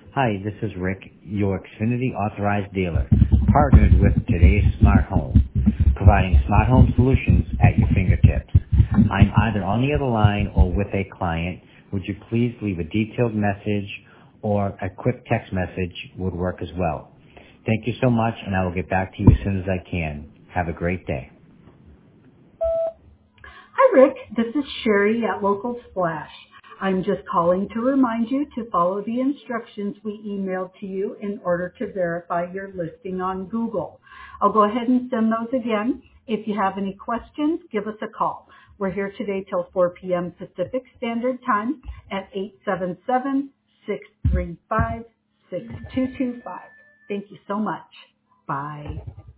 Hi, this is Rick, your Xfinity authorized dealer, partnered with today's smart home, providing smart home solutions at your fingertips. I'm either on the other line or with a client. Would you please leave a detailed message or a quick text message would work as well. Thank you so much, and I will get back to you as soon as I can. Have a great day. Hi, Rick. This is Sherry at Local Splash. I'm just calling to remind you to follow the instructions we emailed to you in order to verify your listing on Google. I'll go ahead and send those again. If you have any questions, give us a call. We're here today till 4 p.m. Pacific Standard Time at 877-635-6225. Thank you so much. Bye.